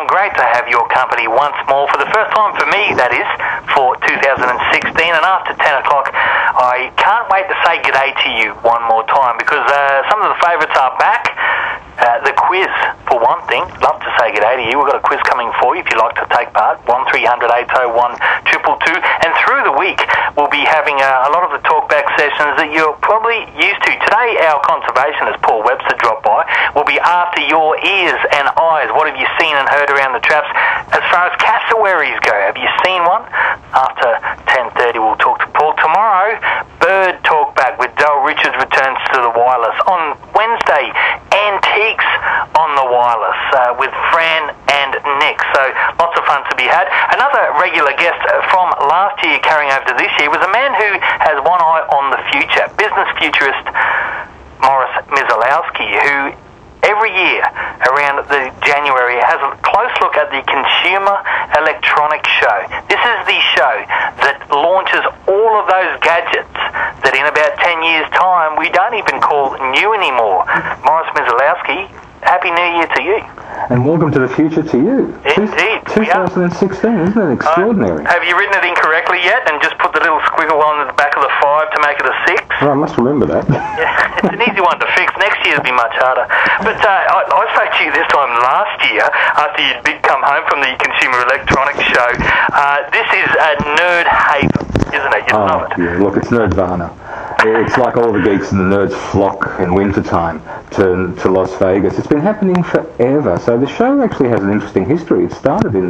great to have your company once more, for the first time for me, that is, for 2016. And after 10 o'clock, I can't wait to say g'day to you one more time, because some of the favourites are back. The quiz, for one thing, love to say g'day to you. We've got a quiz coming for you if you'd like to take part, 1300 801 222. And through the week, we'll be having a lot of the talkback sessions that you're probably used to. Today, our conservationist, Paul Webster, dropped by. Will be after your ears and eyes. What have you seen and heard around the traps? As far as cassowaries go, have you seen one? After 10:30, we'll talk to Paul. Tomorrow, Bird Talkback with Dale Richards returns to the wireless. On Wednesday, Antiques on the wireless with Fran and Nick. So lots of fun to be had. Another regular guest from last year carrying over to this year was a man who has one eye on the future, business futurist Morris Mizalowski, who every year around the January has a close look at the Consumer Electronics Show. This is the show that launches all of those gadgets that in about 10 years' time we don't even call new anymore. Morris Mizalowski, Happy New Year to you. And welcome to the future to you. Indeed. 2016, isn't it extraordinary? Have you written it incorrectly yet and just put the little squiggle on the back of the 5 to make it a 6? Well, I must remember that. Yeah, it's an easy one to fix. Next year will be much harder. But I spoke to you this time last year after you'd come home from the Consumer Electronics Show. This is a nerd haven, isn't it? You love it. Yeah, look, it's Nerdvana. It's like all the geeks and the nerds flock in wintertime to Las Vegas. It's been happening forever. So the show actually has an interesting history. It started in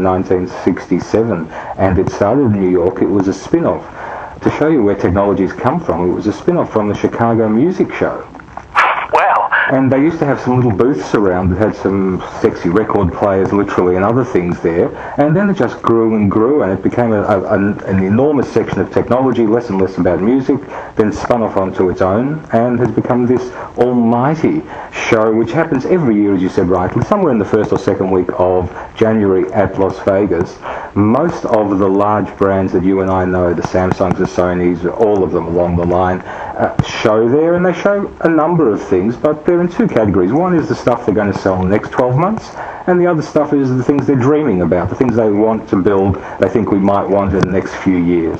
1967 and it started in New York. It was a spin-off. To show you where technology's come from, it was a spin-off from the Chicago Music Show. Wow. And they used to have some little booths around that had some sexy record players, literally, and other things there. And then it just grew and grew, and it became an enormous section of technology, less and less about music, then spun off onto its own, and has become this almighty show, which happens every year, as you said rightly, somewhere in the first or second week of January at Las Vegas. Most of the large brands that you and I know, the Samsungs, the Sonys, all of them along the line, show there, and they show a number of things, but they're in two categories. One is the stuff they're going to sell in the next 12 months, and the other stuff is the things they're dreaming about, the things they want to build, they think we might want in the next few years.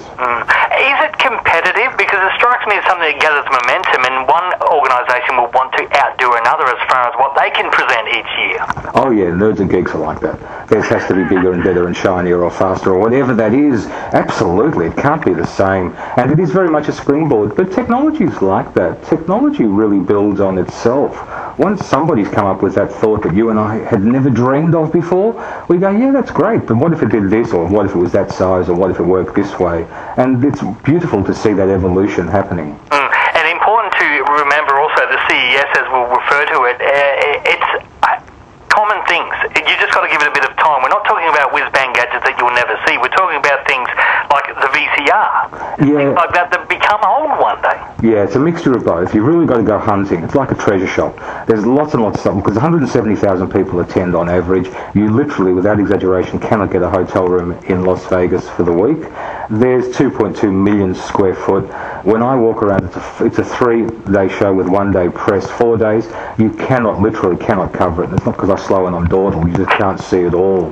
Is it competitive? Because it strikes me as something that gathers momentum, and one organisation will want to outdo another as far as what they can present each year. Oh yeah, nerds and geeks are like that. Theirs has to be bigger and better and shinier or faster or whatever that is. Absolutely, it can't be the same. And it is very much a springboard. But technology is like that. Technology really builds on itself. Once somebody's come up with that thought that you and I had never dreamed of before, we go, yeah, that's great, but what if it did this, or what if it was that size, or what if it worked this way? And it's beautiful to see that evolution happening. And important to remember also the CES, as we'll refer to it, it's common things. You just got to give it a bit of time. We're not talking about whiz-bang gadgets that you'll never see. We're talking about things like the VCR. Things like that become old one day. Yeah, it's a mixture of both. You've really got to go hunting. It's like a treasure shop. There's lots and lots of stuff, because 170,000 people attend on average. You literally, without exaggeration, cannot get a hotel room in Las Vegas for the week. There's 2.2 million square foot. When I walk around, it's a 3-day show with 1-day press, 4 days. You literally cannot cover it. And it's not because I slow and I'm dawdle. You just can't see it all.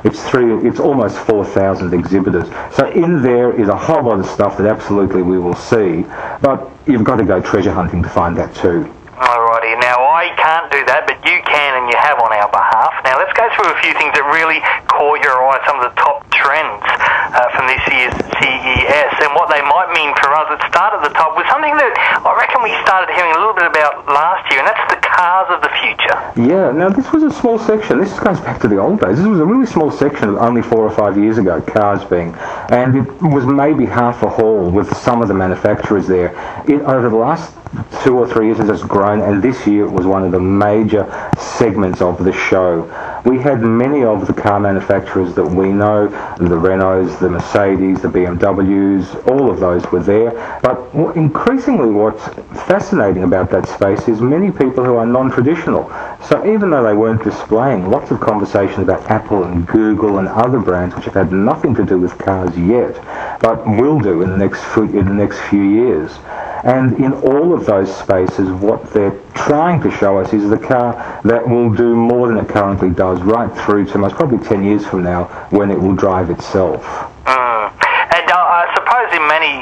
It's almost 4,000 exhibitors. So in there is a whole lot of stuff that absolutely we will see. But you've got to go treasure hunting to find that too. Alrighty, now I can't do that, but you can and you have on our behalf. Now let's go through a few things that really caught your eye, some of the top trends from this year's CES and what they might mean for us. It started at the top with something that I reckon we started hearing a little bit about last year, and that's the cars of the future. Yeah, now this was a small section. This goes back to the old days. This was a really small section only 4 or 5 years ago, cars being, and it was maybe half a hall with some of the manufacturers there. Over the last 2 or 3 years it has grown, and this year it was one of the major segments of the show. We had many of the car manufacturers that we know, the Renaults, the Mercedes, the BMWs, all of those were there. But increasingly what's fascinating about that space is many people who are non-traditional. So even though they weren't displaying, lots of conversation about Apple and Google and other brands which have had nothing to do with cars yet, but will do in the next few years. And in all of those spaces, what they're trying to show us is the car that will do more than it currently does, right through to most probably 10 years from now when it will drive itself. And I suppose in many,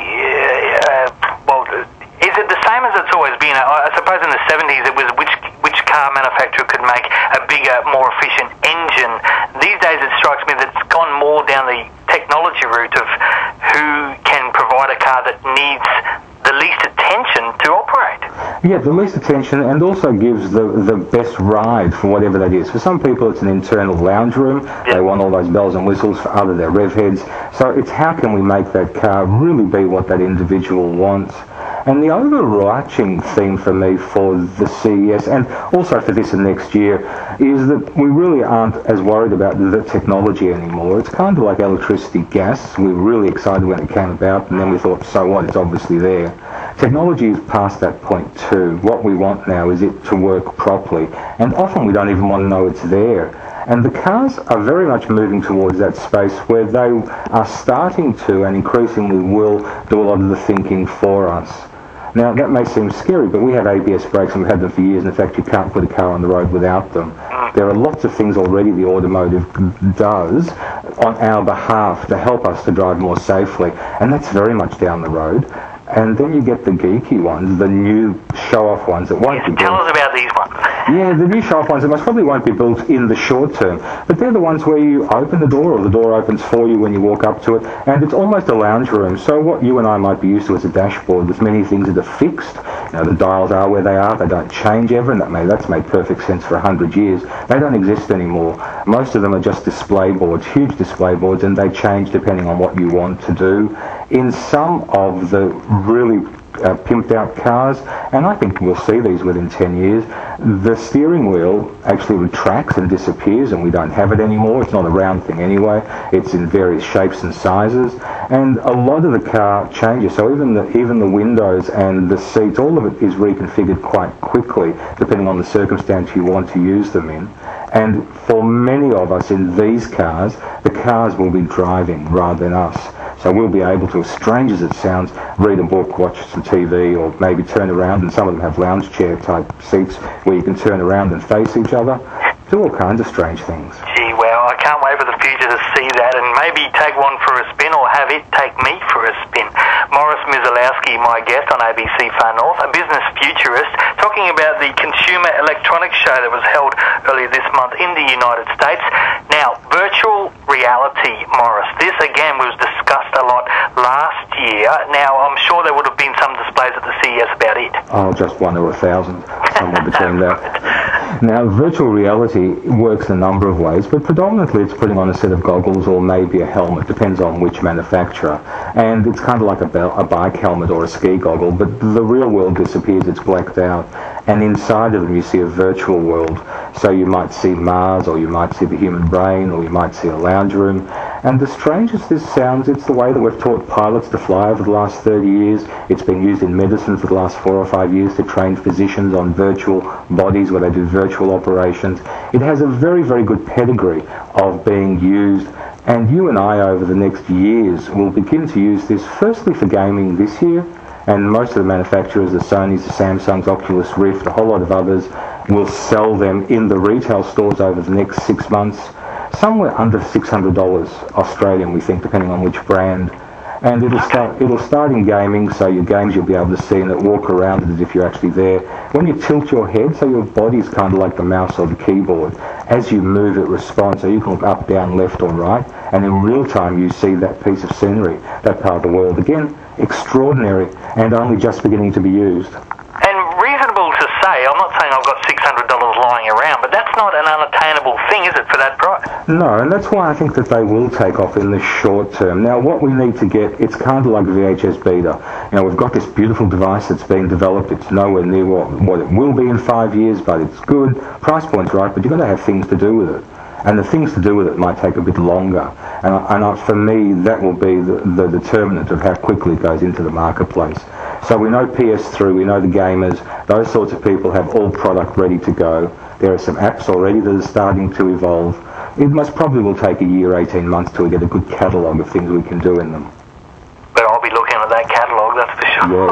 is it the same as it's always been? I suppose in the 70s it was which car manufacturer could make a bigger, more efficient engine. These days it strikes me that it's gone more down the technology route of who can provide a car that needs the least attention to operate. Yeah, the least attention, and also gives the best ride for whatever that is. For some people it's an internal lounge room. Yep. They want all those bells and whistles. For others they're rev heads. So it's how can we make that car really be what that individual wants. And the overarching theme for me for the CES, and also for this and next year, is that we really aren't as worried about the technology anymore. It's kind of like electricity, gas. We were really excited when it came about, and then we thought, so what, it's obviously there. Technology is past that point too. What we want now is it to work properly, and often we don't even want to know it's there. And the cars are very much moving towards that space where they are starting to, and increasingly will, do a lot of the thinking for us. Now, that may seem scary, but we have ABS brakes and we've had them for years, and in fact you can't put a car on the road without them. There are lots of things already the automotive does on our behalf to help us to drive more safely, and that's very much down the road. And then you get the geeky ones, the new show-off ones that won't be built. Tell us about these ones. Yeah, the new show-off ones that most probably won't be built in the short term, but they're the ones where you open the door, or the door opens for you when you walk up to it, and it's almost a lounge room. So what you and I might be used to as a dashboard, with many things that are fixed. You know, the dials are where they are, they don't change ever, and that's made perfect sense for 100 years. They don't exist anymore. Most of them are just display boards, huge display boards, and they change depending on what you want to do. In some of the really pimped out cars, and I think we'll see these within 10 years, the steering wheel actually retracts and disappears, and we don't have it anymore. It's not a round thing anyway. It's in various shapes and sizes, and a lot of the car changes. So even the windows and the seats, all of it is reconfigured quite quickly depending on the circumstance you want to use them in. And for many of us in these cars, the cars will be driving rather than us. So we'll be able to, as strange as it sounds, read a book, watch some TV, or maybe turn around, and some of them have lounge chair type seats where you can turn around and face each other. Do all kinds of strange things. Gee, well, I can't wait for the future to see that, and maybe take one for a spin, or have it take me for a spin. Maurice Mizalowski, my guest on ABC Far North, a business futurist, talking about the Consumer Electronics Show that was held earlier this month in the United States. Now, virtual reality, Maurice, this again was discussed a lot last year. Now, I'm sure there would have been some displays at the CES about it. Oh, just 1 or 1,000, somewhere between that. Now, virtual reality works in a number of ways, but predominantly it's putting on a set of goggles or maybe a helmet, depends on which manufacturer. And it's kind of like a bike helmet or a ski goggle, but the real world disappears, it's blacked out. And inside of them you see a virtual world. So you might see Mars, or you might see the human brain, or you might see a lounge room. And as strange as this sounds, it's the way that we've taught pilots to fly over the last 30 years. It's been used in medicine for the last 4 or 5 years to train physicians on virtual bodies where they do virtual operations. It has a very, very good pedigree of being used. And you and I, over the next years, will begin to use this firstly for gaming this year, and most of the manufacturers, the Sonys, the Samsungs, Oculus Rift, a whole lot of others, will sell them in the retail stores over the next 6 months, somewhere under $600 Australian, we think, depending on which brand. And it'll start in gaming, so your games you'll be able to see and walk around it as if you're actually there. When you tilt your head, so your body's kind of like the mouse or the keyboard, as you move it responds, so you can look up, down, left or right, and in real time you see that piece of scenery, that part of the world. Again, extraordinary, and only just beginning to be used. And reasonable to say, I'm not saying I've got $600 lying around, but that's not an unattainable thing, is it, for that price? No, and that's why I think that they will take off in the short term. Now, what we need to get, it's kind of like VHS Beta. You know, we've got this beautiful device that's being developed. It's nowhere near what it will be in 5 years, but it's good. Price point's right, but you've got to have things to do with it. And the things to do with it might take a bit longer. And for me, that will be the determinant of how quickly it goes into the marketplace. So we know PS3, we know the gamers, those sorts of people have all product ready to go. There are some apps already that are starting to evolve. It most probably will take a year, 18 months till we get a good catalogue of things we can do in them. But I'll be looking at that catalogue, that's for sure. Yeah,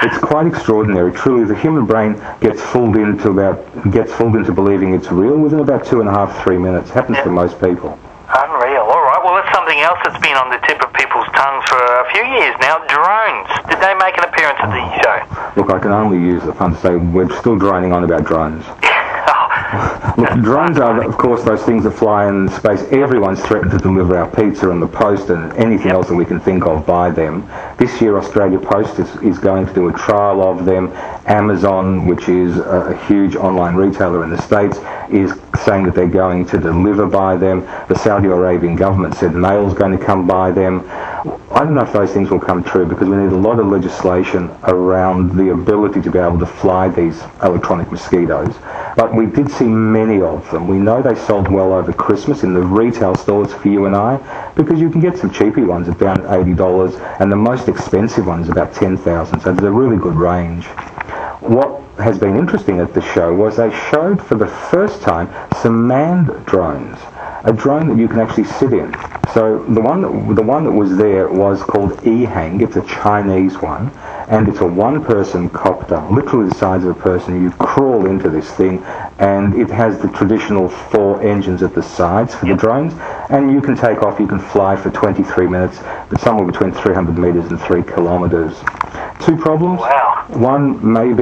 It's quite extraordinary. Truly, the human brain gets fooled into believing it's real within about 2.5, 3 minutes. Happens to most people. Unreal. All right. Well, that's something else that's been on the tip of people's tongues for a few years now. Drones. Did they make an appearance at the show? Look, I can only use the fun to say we're still droning on about drones. Look, drones are, of course, those things that fly in space. Everyone's threatened to deliver our pizza and the post and anything else that we can think of by them. This year, Australia Post is going to do a trial of them. Amazon, which is a huge online retailer in the States, is saying that they're going to deliver by them. The Saudi Arabian government said mail's going to come by them. I don't know if those things will come true because we need a lot of legislation around the ability to be able to fly these electronic mosquitoes. But we did see many of them. We know they sold well over Christmas in the retail stores for you and I, because you can get some cheapy ones at around $80 and the most expensive ones about $10,000. So there's a really good range. What has been interesting at the show was they showed for the first time some manned drones, a drone that you can actually sit in. So the one that was there was called Ehang. It's a Chinese one, and it's a one-person copter, literally the size of a person. You crawl into this thing, and it has the traditional 4 engines at the sides for the drones, and you can take off. You can fly for 23 minutes, but somewhere between 300 meters and 3 kilometers. 2 problems. Wow. One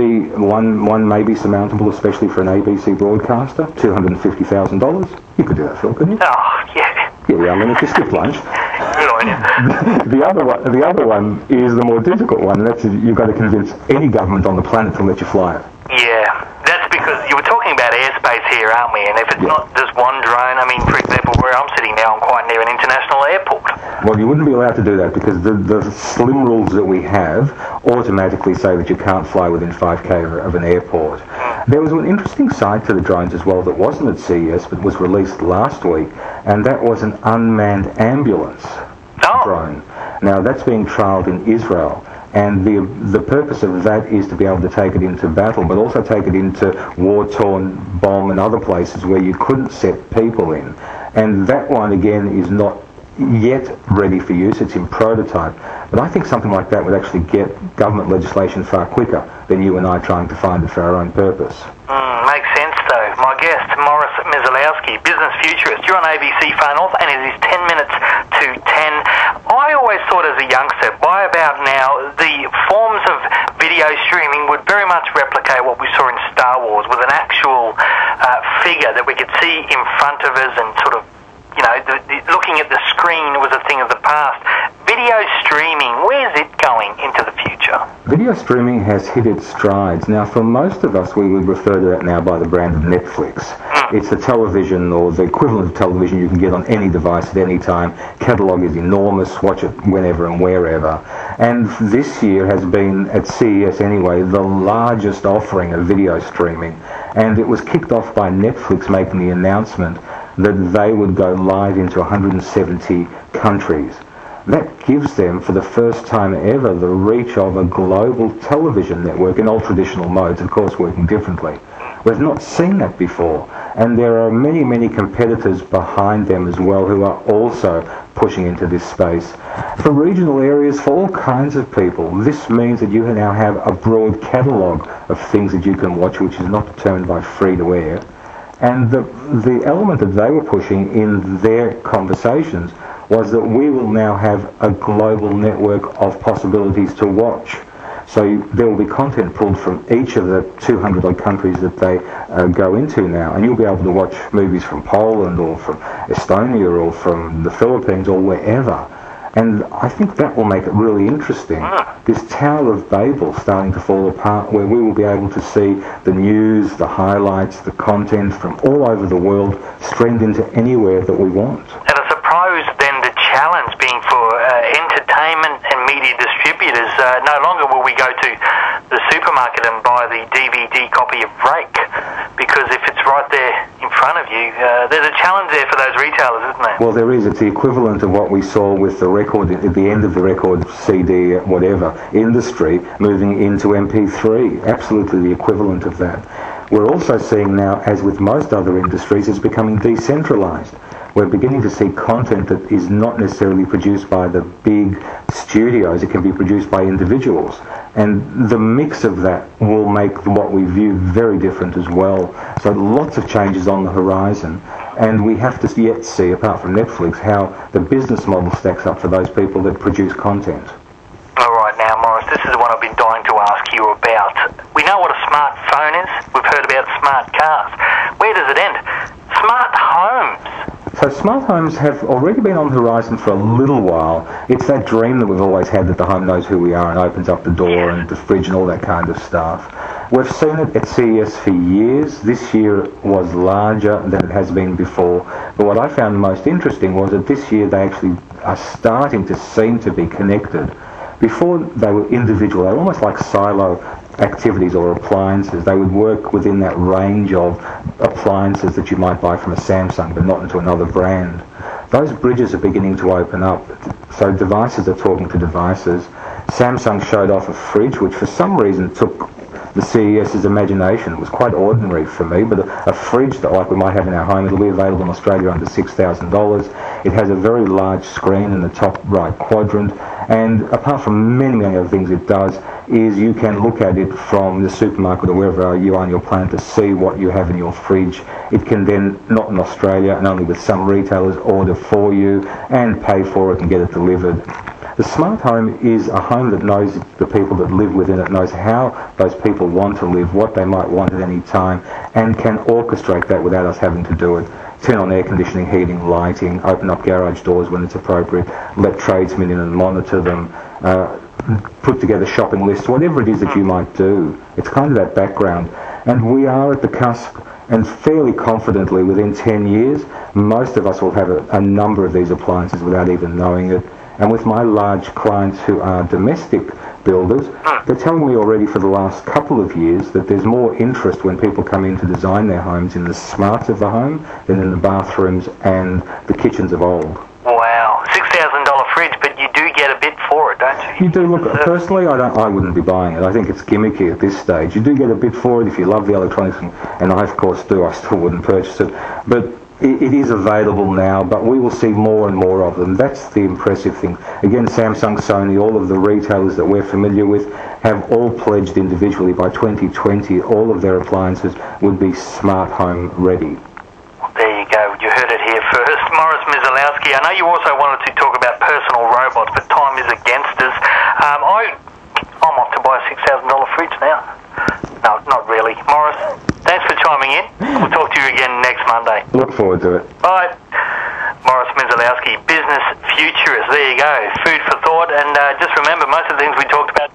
may be surmountable, especially for an ABC broadcaster. $250,000. You could do that, Phil, couldn't you? Oh, yeah. Yeah, I mean, if you skip lunch. Good on you. The other one is the more difficult one. That's you've got to convince any government on the planet to let you fly it. Yeah, that's because you were talking about airspace here, aren't we? And if it's not just one drone, I mean, for example, where I'm sitting now, I'm quite near an international airport. Well, you wouldn't be allowed to do that because the slim rules that we have automatically say that you can't fly within 5k of an airport. There was an interesting side to the drones as well that wasn't at CES but was released last week, and that was an unmanned ambulance drone. Now, that's being trialled in Israel. And the purpose of that is to be able to take it into battle, but also take it into war-torn bomb and other places where you couldn't set people in. And that one, again, is not yet ready for use. It's in prototype. But I think something like that would actually get government legislation far quicker than you and I trying to find it for our own purpose. Makes sense, though. My guest, Morris Mizalowski, business futurist. You're on ABC Far North, and it is 10 minutes to 10. I always thought as a youngster, by about now, the forms of video streaming would very much replicate what we saw in Star Wars, with an actual figure that we could see in front of us and sort of, you know, looking at the screen was a thing of the past. Video streaming, where's it going into the future? Video streaming has hit its strides. Now, for most of us, we would refer to that now by the brand of Netflix. It's the television, or the equivalent of television, you can get on any device at any time. Catalogue is enormous, watch it whenever and wherever. And this year has been, at CES anyway, the largest offering of video streaming. And it was kicked off by Netflix making the announcement that they would go live into 170 countries. That gives them, for the first time ever, the reach of a global television network in all traditional modes, of course working differently. We've not seen that before, and there are many, many competitors behind them as well who are also pushing into this space. For regional areas, for all kinds of people, this means that you now have a broad catalogue of things that you can watch, which is not determined by free-to-air. And the element that they were pushing in their conversations was that we will now have a global network of possibilities to watch. So there will be content pulled from each of the 200 odd countries that they go into now, and you'll be able to watch movies from Poland or from Estonia or from the Philippines or wherever. And I think that will make it really interesting. This Tower of Babel starting to fall apart, where we will be able to see the news, the highlights, the content from all over the world streamed into anywhere that we want. And I suppose then the challenge being for entertainment and media distributors, no longer will we go to the supermarket and buy the DVD copy of Rake, because if it's right there in front of you, there's a challenge there for those retailers, isn't there? Well, there is. It's the equivalent of what we saw with the record, at the end of the record, CD, whatever, industry, moving into MP3. Absolutely the equivalent of that. We're also seeing now, as with most other industries, it's becoming decentralized. We're beginning to see content that is not necessarily produced by the big studios. It can be produced by individuals. And the mix of that will make what we view very different as well. So lots of changes on the horizon, and we have to yet see, apart from Netflix, how the business model stacks up for those people that produce content. All right, now, Morris, this is the one I've been dying to ask you about. We know what a smartphone is. We've heard about smart cars. Where does it end? Smart homes. So smart homes have already been on the horizon for a little while. It's that dream that we've always had, that the home knows who we are and opens up the door and the fridge and all that kind of stuff. We've seen it at CES for years. This year was larger than it has been before. But what I found most interesting was that this year they actually are starting to seem to be connected. Before they were individual, they were almost like silo activities or appliances. They would work within that range of appliances that you might buy from a Samsung but not into another brand. Those bridges are beginning to open up, so devices are talking to devices. Samsung showed off a fridge which for some reason took the CES's imagination. It was quite ordinary for me, but a fridge that like we might have in our home, it'll be available in Australia under $6,000. It has a very large screen in the top right quadrant, and apart from many, many other things it does, is you can look at it from the supermarket or wherever you are on your planet to see what you have in your fridge. It can then, not in Australia and only with some retailers, order for you and pay for it and get it delivered. The smart home is a home that knows the people that live within it, knows how those people want to live, what they might want at any time, and can orchestrate that without us having to do it. Turn on air conditioning, heating, lighting, open up garage doors when it's appropriate, let tradesmen in and monitor them, put together shopping lists, whatever it is that you might do. It's kind of that background. And we are at the cusp, and fairly confidently within 10 years, most of us will have a number of these appliances without even knowing it. And with my large clients who are domestic builders, they're telling me already for the last couple of years that there's more interest when people come in to design their homes in the smarts of the home than in the bathrooms and the kitchens of old. Wow, $6,000 fridge, but you do get a bit for it, don't you? You do. Look, personally, I wouldn't be buying it. I think it's gimmicky at this stage. You do get a bit for it if you love the electronics, and I, of course, do. I still wouldn't purchase it. But it is available now, but we will see more and more of them. That's the impressive thing. Again, Samsung, Sony, all of the retailers that we're familiar with have all pledged individually by 2020 all of their appliances would be smart home ready. There you go. You heard it here first. Morris Mizalowski, I know you also wanted to talk about personal robots, but time is against us. I'm off to buy a $6,000 fridge now. No, not really. Morris, thanks for chiming in. We'll talk to you again next Monday. Look forward to it. Bye. Morris Mizalowski, business futurist. There you go. Food for thought. And just remember, most of the things we talked about